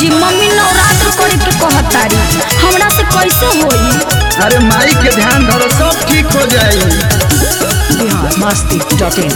जी मम्मी नवरात्र करे के कहतारी, हमरा से कैसे होई? अरे माई के ध्यान धरो, सब ठीक हो जाई। biharmasti.in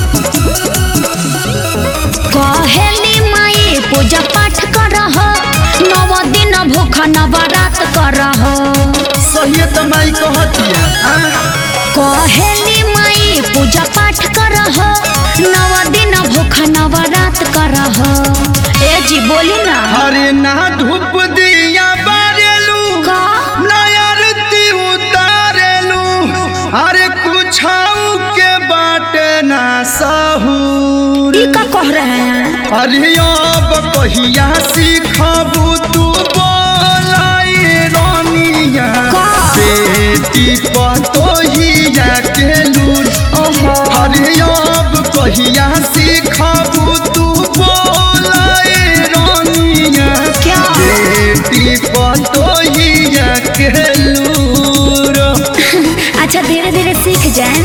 कहेली माई पूजा पाठ करह, 9 दिन भूखा नवरात्र करह। सही तो माई कहतिया। कहेली माई पूजा पाठ करह, 9 दिन भूखा नवरात्र करह। ए जी बोली ना। अरे ना धूप दिया बारेलू, का ना आरती उतारेलू, अरे कुछाऊ के बाटे ना सहूर। ई का कह रहे हैं? अरे अब कहिया सीखबू तू बोलाई रानिया, का? बेटी पतोहिया के लूर। ओहो अरे अब कहिया सीखबू तू बोलाई रानिया, क्या? बेटी पतोहिया के लूर। अच्छा धीरे धीरे सीख जाए।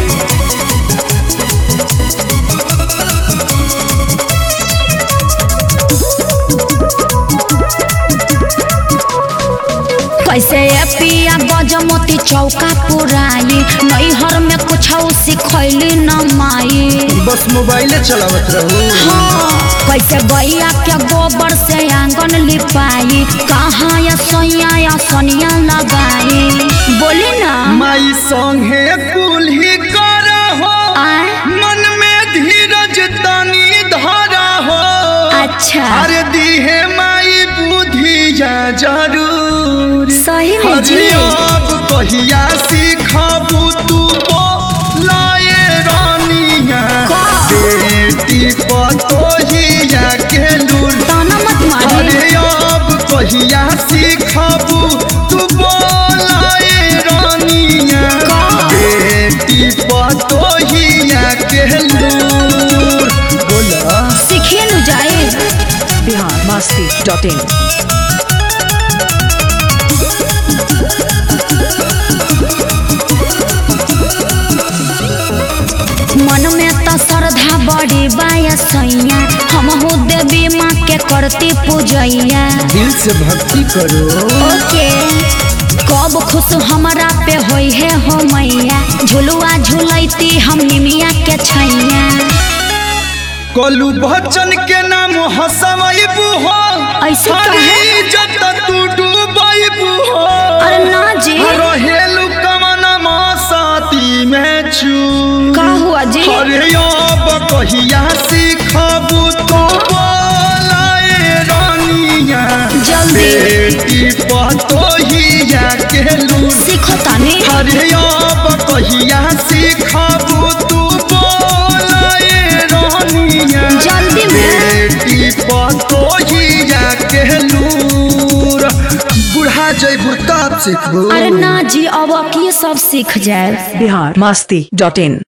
कैसे पिया गजमोती चौका पुराई, नैहर में कुछ सिखैली न माई। बस मोबाइले चलावत रहू। हाँ, कैसे गैया के गोबर से आंगन लिपाई, कहाँ या सोया या सोनिया लगाई। बोली ना माई संगे कुल्ही करहो, आए? मन में धीरज तनी धरा हो। अच्छा अरे दीहे माई बुद्धिया जरूर। सही में जी। अरे अब कहिया सीखबू तू बोलाए रानिया, का? बेटी पतोहिया के लूर। ताना मत मारी। अरे अब कहिया सीखबू तू बोलाए रानिया, का? बेटी पतोहिया के लूर। बोला सीखिए न जाए। biharmasti.in मन में तो श्रद्धा बड़ी बायसैया, हम देवी माँ के करती पूजैया। दिल से भक्ति करो। ओके कब खुश हमारा पे होई है हो मैया, झुलुआ झुलैती हम निमिया के छैया। कलू बच्चन के नाम हसवैबू हो, ऐसे हरी काहे? इज्जत तू डूबैबू हो। अरे ना जी। रहेलू कमन साथी में चू। का हुआ जी? अरे अब कहिया सीखबू तू बोलाए रानिया, जल्दी। बेटी पतोहिया के लूर। सीखो तानी। अरे अब कहिया सीखबू तू बोलाए रानिया, जल्दी में। बेटी पतोहिया के लूर। बुढ़ा जइबू तब सीखबू। अरे ना जी अब ये सब सीख जाए। biharmasti.in